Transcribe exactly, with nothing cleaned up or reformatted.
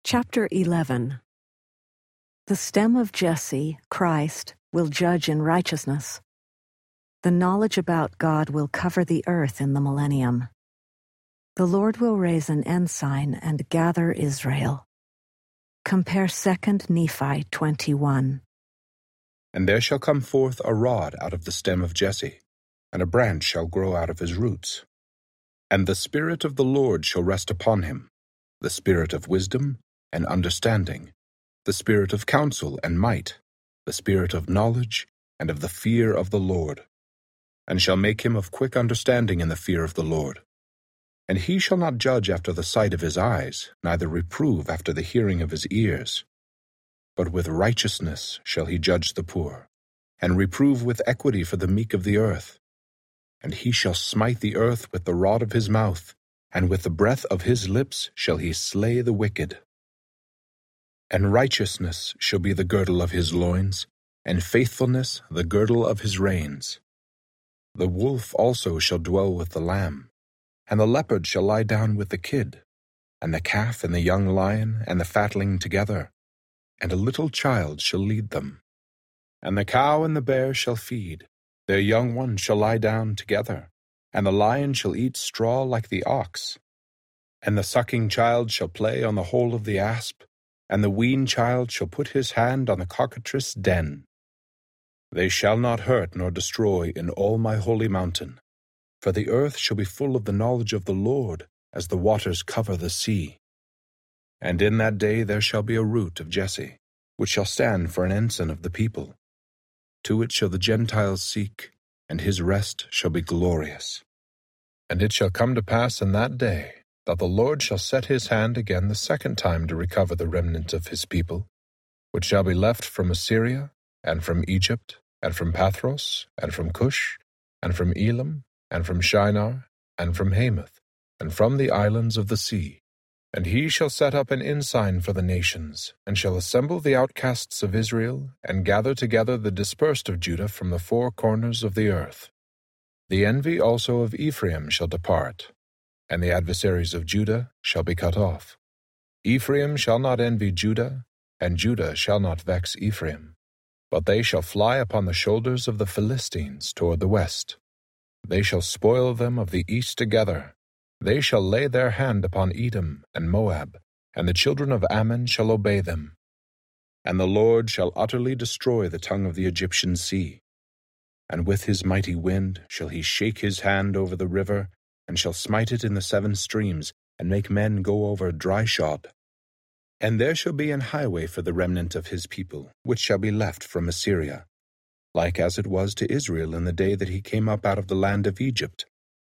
Chapter eleven. The stem of Jesse, Christ, will judge in righteousness. The knowledge about God will cover the earth in the millennium. The Lord will raise an ensign and gather Israel. Compare Second Nephi twenty-one. And there shall come forth a rod out of the stem of Jesse, and a branch shall grow out of his roots. And the Spirit of the Lord shall rest upon him, the Spirit of wisdom and understanding, the Spirit of counsel and might, the Spirit of knowledge and of the fear of the Lord, and shall make him of quick understanding in the fear of the Lord. And he shall not judge after the sight of his eyes, neither reprove after the hearing of his ears. But with righteousness shall he judge the poor, and reprove with equity for the meek of the earth. And he shall smite the earth with the rod of his mouth, and with the breath of his lips shall he slay the wicked. And righteousness shall be the girdle of his loins, and faithfulness the girdle of his reins. The wolf also shall dwell with the lamb, and the leopard shall lie down with the kid, and the calf and the young lion and the fatling together, and a little child shall lead them. And the cow and the bear shall feed, their young ones shall lie down together, and the lion shall eat straw like the ox. And the sucking child shall play on the hole of the asp, and the weaned child shall put his hand on the cockatrice' den. They shall not hurt nor destroy in all my holy mountain, for the earth shall be full of the knowledge of the Lord, as the waters cover the sea. And in that day there shall be a root of Jesse, which shall stand for an ensign of the people. To it shall the Gentiles seek, and his rest shall be glorious. And it shall come to pass in that day, that the Lord shall set his hand again the second time to recover the remnant of his people, which shall be left from Assyria, and from Egypt, and from Pathros, and from Cush, and from Elam, and from Shinar, and from Hamath, and from the islands of the sea. And he shall set up an ensign for the nations, and shall assemble the outcasts of Israel, and gather together the dispersed of Judah from the four corners of the earth. The envy also of Ephraim shall depart, and the adversaries of Judah shall be cut off. Ephraim shall not envy Judah, and Judah shall not vex Ephraim, but they shall fly upon the shoulders of the Philistines toward the west. They shall spoil them of the east together. They shall lay their hand upon Edom and Moab, and the children of Ammon shall obey them. And the Lord shall utterly destroy the tongue of the Egyptian sea. And with his mighty wind shall he shake his hand over the river, and shall smite it in the seven streams, and make men go over dry shod. And there shall be an highway for the remnant of his people, which shall be left from Assyria, like as it was to Israel in the day that he came up out of the land of Egypt,